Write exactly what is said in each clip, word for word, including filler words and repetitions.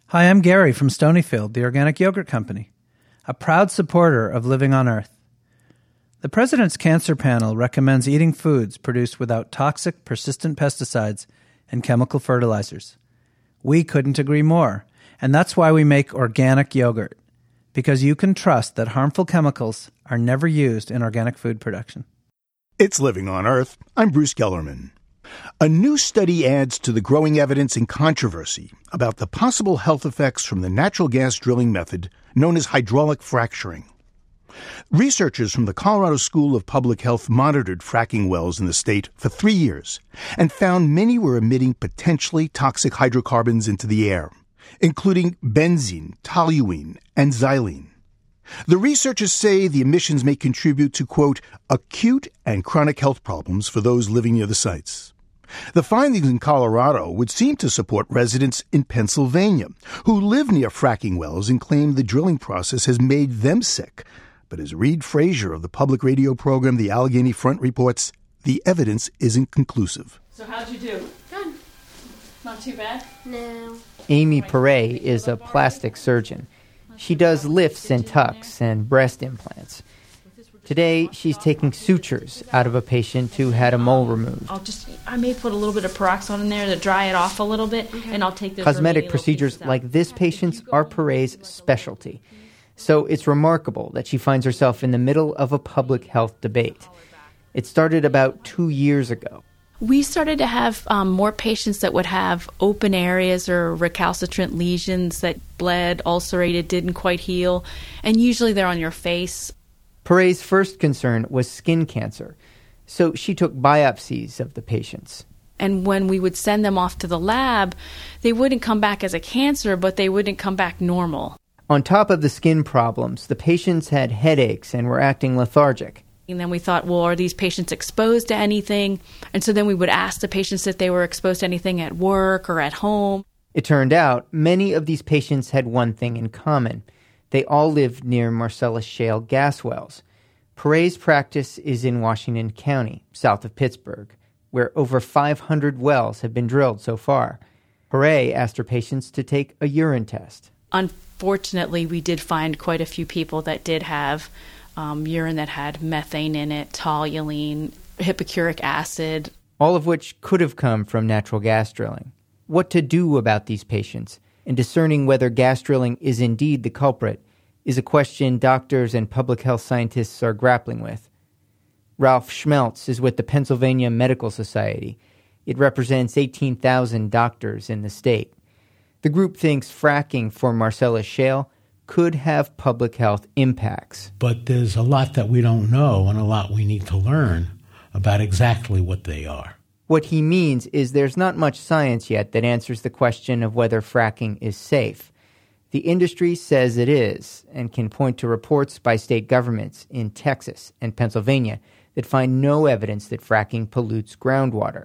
Hi, I'm Gary from Stonyfield, the organic yogurt company, a proud supporter of Living on Earth. The President's Cancer Panel recommends eating foods produced without toxic, persistent pesticides and chemical fertilizers. We couldn't agree more, and that's why we make organic yogurt, because you can trust that harmful chemicals are never used in organic food production. It's Living on Earth. I'm Bruce Gellerman. A new study adds to the growing evidence and controversy about the possible health effects from the natural gas drilling method known as hydraulic fracturing. Researchers from the Colorado School of Public Health monitored fracking wells in the state for three years and found many were emitting potentially toxic hydrocarbons into the air, including benzene, toluene, and xylene. The researchers say the emissions may contribute to, quote, acute and chronic health problems for those living near the sites. The findings in Colorado would seem to support residents in Pennsylvania who live near fracking wells and claim the drilling process has made them sick. But as Reed Frazier of the public radio program The Allegheny Front reports, the evidence isn't conclusive. So how'd you do? Good. Not too bad? No. Amy Perret is a plastic surgeon. She does lifts and tucks and breast implants. Today, she's taking sutures out of a patient who had a mole removed. I'll just, I may put a little bit of peroxide in there to dry it off a little bit, okay. And I'll take the Cosmetic procedures like this patient's are Perret's specialty. So it's remarkable that she finds herself in the middle of a public health debate. It started about two years ago. We started to have um, more patients that would have open areas or recalcitrant lesions that bled, ulcerated, didn't quite heal, and usually they're on your face. Perret's first concern was skin cancer, so she took biopsies of the patients. And when we would send them off to the lab, they wouldn't come back as a cancer, but they wouldn't come back normal. On top of the skin problems, the patients had headaches and were acting lethargic. And then we thought, well, are these patients exposed to anything? And so then we would ask the patients if they were exposed to anything at work or at home. It turned out many of these patients had one thing in common. They all lived near Marcellus Shale gas wells. Perret's practice is in Washington County, south of Pittsburgh, where over five hundred wells have been drilled so far. Perret asked her patients to take a urine test. Unfortunately, we did find quite a few people that did have um, urine that had methane in it, toluene, hypochloric acid. All of which could have come from natural gas drilling. What to do about these patients and discerning whether gas drilling is indeed the culprit is a question doctors and public health scientists are grappling with. Ralph Schmeltz is with the Pennsylvania Medical Society. It represents eighteen thousand doctors in the state. The group thinks fracking for Marcellus Shale could have public health impacts. But there's a lot that we don't know and a lot we need to learn about exactly what they are. What he means is there's not much science yet that answers the question of whether fracking is safe. The industry says it is and can point to reports by state governments in Texas and Pennsylvania that find no evidence that fracking pollutes groundwater.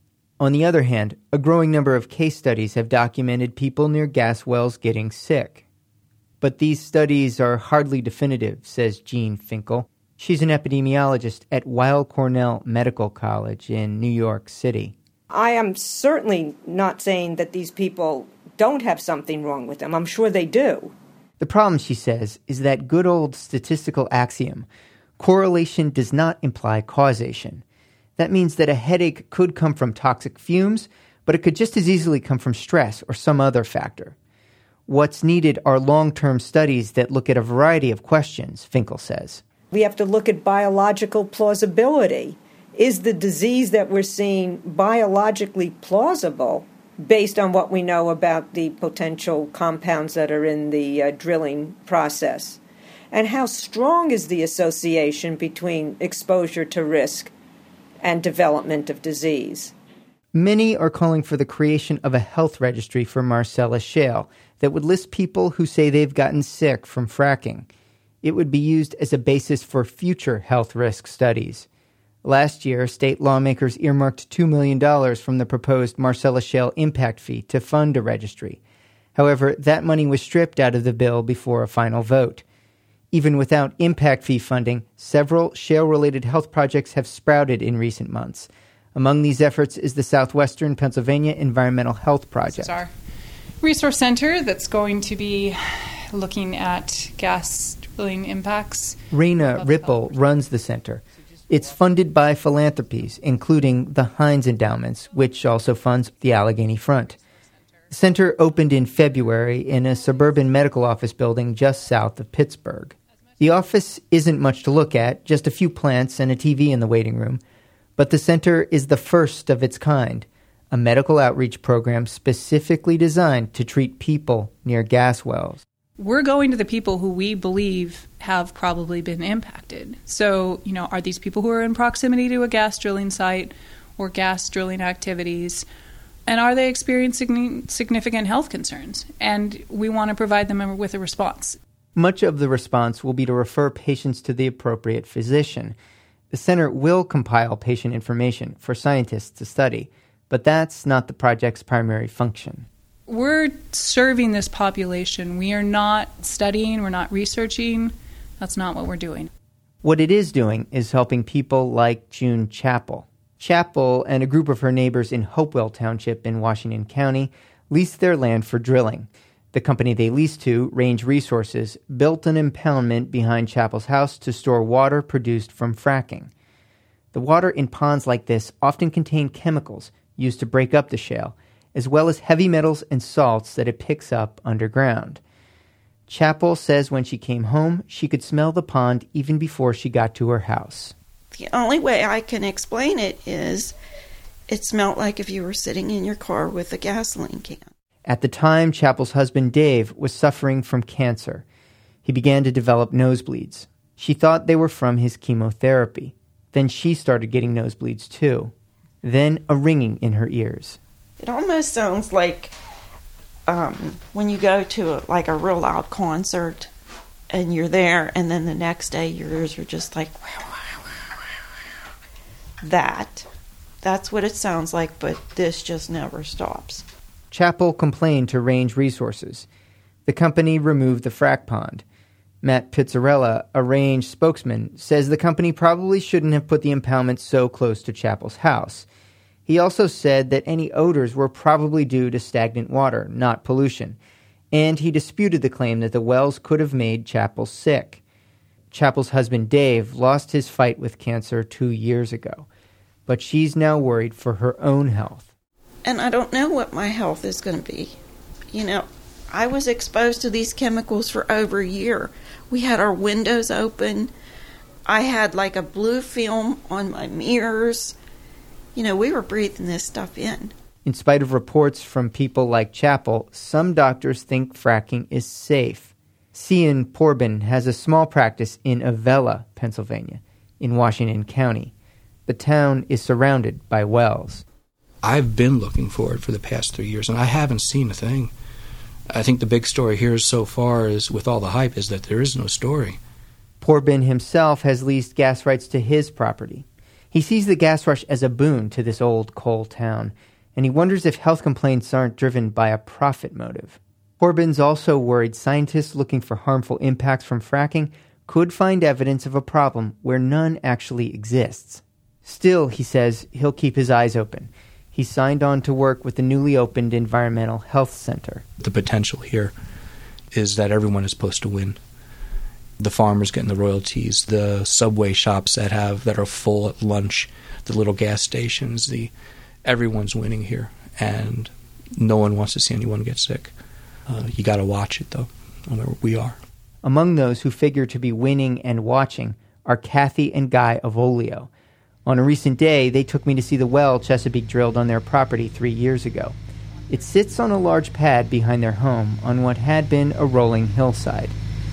On the other hand, a growing number of case studies have documented people near gas wells getting sick. But these studies are hardly definitive, says Jean Finkel. She's an epidemiologist at Weill Cornell Medical College in New York City. I am certainly not saying that these people don't have something wrong with them. I'm sure they do. The problem, she says, is that good old statistical axiom. Correlation does not imply causation. That means that a headache could come from toxic fumes, but it could just as easily come from stress or some other factor. What's needed are long-term studies that look at a variety of questions, Finkel says. We have to look at biological plausibility. Is the disease that we're seeing biologically plausible based on what we know about the potential compounds that are in the uh, drilling process? And how strong is the association between exposure to risk and development of disease? Many are calling for the creation of a health registry for Marcellus Shale that would list people who say they've gotten sick from fracking. It would be used as a basis for future health risk studies. Last year, state lawmakers earmarked two million dollars from the proposed Marcellus Shale impact fee to fund a registry. However, that money was stripped out of the bill before a final vote. Even without impact fee funding, several shale-related health projects have sprouted in recent months. Among these efforts is the Southwestern Pennsylvania Environmental Health Project. This is our resource center that's going to be looking at gas drilling impacts. Raina Ripple runs the center. It's funded by philanthropies, including the Heinz Endowments, which also funds the Allegheny Front. The center opened in February in a suburban medical office building just south of Pittsburgh. The office isn't much to look at, just a few plants and a T V in the waiting room. But the center is the first of its kind, a medical outreach program specifically designed to treat people near gas wells. We're going to the people who we believe have probably been impacted. So, you know, are these people who are in proximity to a gas drilling site or gas drilling activities? And are they experiencing significant health concerns? And we want to provide them with a response. Much of the response will be to refer patients to the appropriate physician. The center will compile patient information for scientists to study, but that's not the project's primary function. We're serving this population. We are not studying, we're not researching. That's not what we're doing. What it is doing is helping people like June Chappell. Chappell and a group of her neighbors in Hopewell Township in Washington County leased their land for drilling. The company they leased to, Range Resources, built an impoundment behind Chappell's house to store water produced from fracking. The water in ponds like this often contain chemicals used to break up the shale, as well as heavy metals and salts that it picks up underground. Chappell says when she came home, she could smell the pond even before she got to her house. The only way I can explain it is it smelled like if you were sitting in your car with a gasoline can. At the time, Chappell's husband Dave was suffering from cancer. He began to develop nosebleeds. She thought they were from his chemotherapy. Then she started getting nosebleeds too. Then a ringing in her ears. It almost sounds like um, when you go to a, like a real loud concert and you're there and then the next day your ears are just like, wow, wow, wow, wow, wow. That. That's what it sounds like, but this just never stops. Chappell complained to Range Resources. The company removed the frack pond. Matt Pizzarella, a Range spokesman, says the company probably shouldn't have put the impoundment so close to Chappell's house. He also said that any odors were probably due to stagnant water, not pollution, and he disputed the claim that the wells could have made Chappell sick. Chappell's husband Dave lost his fight with cancer two years ago, but she's now worried for her own health. And I don't know what my health is going to be. You know, I was exposed to these chemicals for over a year. We had our windows open. I had like a blue film on my mirrors. You know, we were breathing this stuff in. In spite of reports from people like Chappell, some doctors think fracking is safe. Cian Porbin has a small practice in Avella, Pennsylvania, in Washington County. The town is surrounded by wells. I've been looking for it for the past three years, and I haven't seen a thing. I think the big story here so far is, with all the hype, is that there is no story. Porbin himself has leased gas rights to his property. He sees the gas rush as a boon to this old coal town, and he wonders if health complaints aren't driven by a profit motive. Porbin's also worried scientists looking for harmful impacts from fracking could find evidence of a problem where none actually exists. Still, he says, he'll keep his eyes open. He signed on to work with the newly opened Environmental Health Center. The potential here is that everyone is supposed to win. The farmers getting the royalties, the Subway shops that have that are full at lunch, the little gas stations, the everyone's winning here, and no one wants to see anyone get sick. Uh, you got to watch it, though, where we are. Among those who figure to be winning and watching are Kathy and Guy Avolio. On a recent day, they took me to see the well Chesapeake drilled on their property three years ago. It sits on a large pad behind their home on what had been a rolling hillside.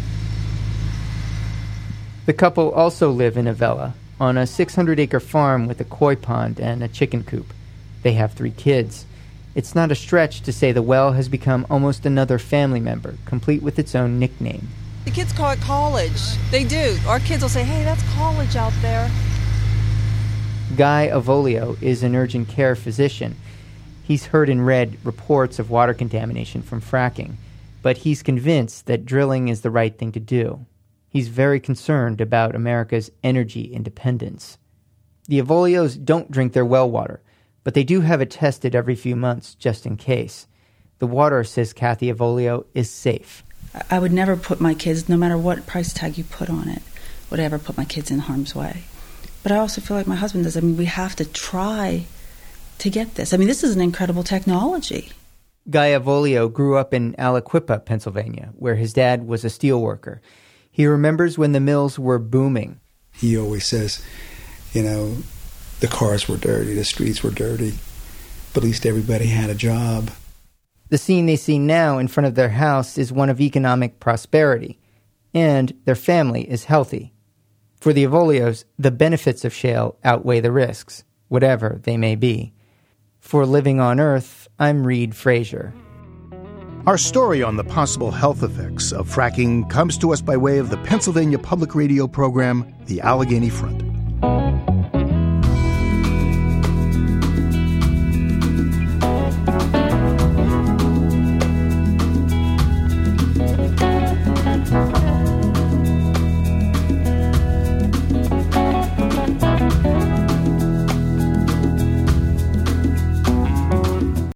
The couple also live in Avella, on a six hundred acre farm with a koi pond and a chicken coop. They have three kids. It's not a stretch to say the well has become almost another family member, complete with its own nickname. The kids call it college. They do. Our kids will say, hey, that's college out there. Guy Avolio is an urgent care physician. He's heard and read reports of water contamination from fracking, but he's convinced that drilling is the right thing to do. He's very concerned about America's energy independence. The Avolios don't drink their well water, but they do have it tested every few months just in case. The water, says Kathy Avolio, is safe. I would never put my kids, no matter what price tag you put on it, would I ever put my kids in harm's way. But I also feel like my husband does. I mean, we have to try to get this. I mean, this is an incredible technology. Guy Avolio grew up in Aliquippa, Pennsylvania, where his dad was a steel worker. He remembers when the mills were booming. He always says, you know, the cars were dirty, the streets were dirty, but at least everybody had a job. The scene they see now in front of their house is one of economic prosperity, and their family is healthy. For the Avolios, the benefits of shale outweigh the risks, whatever they may be. For Living on Earth, I'm Reed Frazier. Our story on the possible health effects of fracking comes to us by way of the Pennsylvania Public Radio program, The Allegheny Front.